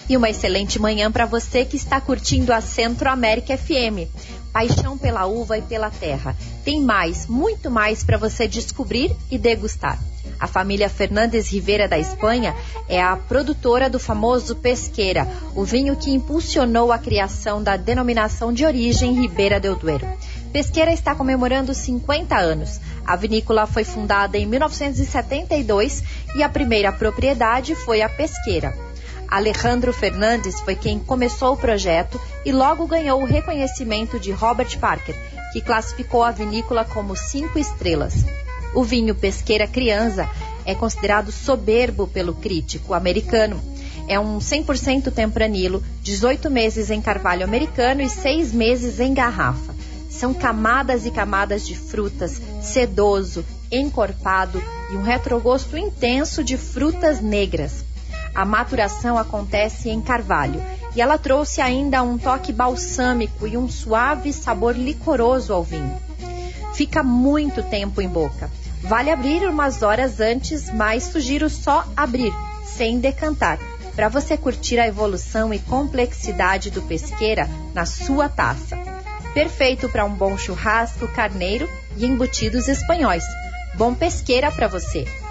E uma excelente manhã para você que está curtindo a Centro América FM. Paixão pela uva e pela terra. Tem mais, muito mais para você descobrir e degustar. A família Fernández Rivera da Espanha é a produtora do famoso Pesqueira, o vinho que impulsionou a criação da denominação de origem Ribera del Duero. Pesqueira está comemorando 50 anos. A vinícola foi fundada em 1972 e a primeira propriedade foi a Pesqueira. Alejandro Fernandes foi quem começou o projeto e logo ganhou o reconhecimento de Robert Parker, que classificou a vinícola como 5 estrelas. O vinho Pesqueira Crianza é considerado soberbo pelo crítico americano. É um 100% tempranillo, 18 meses em carvalho americano e 6 meses em garrafa. São camadas e camadas de frutas, sedoso, encorpado e um retrogosto intenso de frutas negras. A maturação acontece em carvalho e ela trouxe ainda um toque balsâmico e um suave sabor licoroso ao vinho. Fica muito tempo em boca. Vale abrir umas horas antes, mas sugiro só abrir, sem decantar, para você curtir a evolução e complexidade do Pesqueira na sua taça. Perfeito para um bom churrasco, carneiro e embutidos espanhóis. Bom Pesqueira para você!